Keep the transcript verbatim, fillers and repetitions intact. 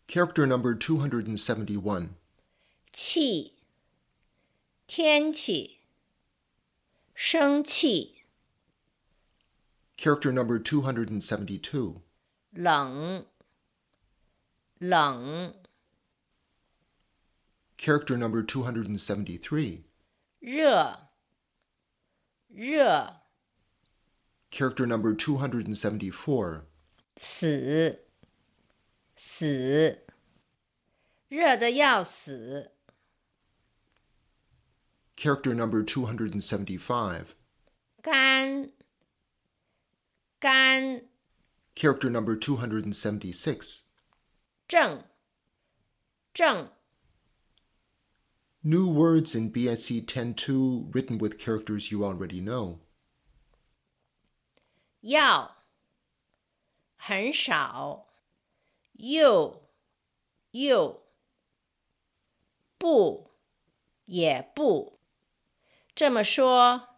Character number two hundred seventy-one. 气，天气，生气， Character number two hundred seventy-two. 冷，冷， Character number two hundred seventy-three. 热，热， Character number two hundred seventy-four. 死，死，热得要死， Character number two hundred seventy-five. 干，干， Character number two hundred seventy-six. 正，正， New words in B S C ten two written with characters you already know. 要，很少，又，又，不，也不，这么说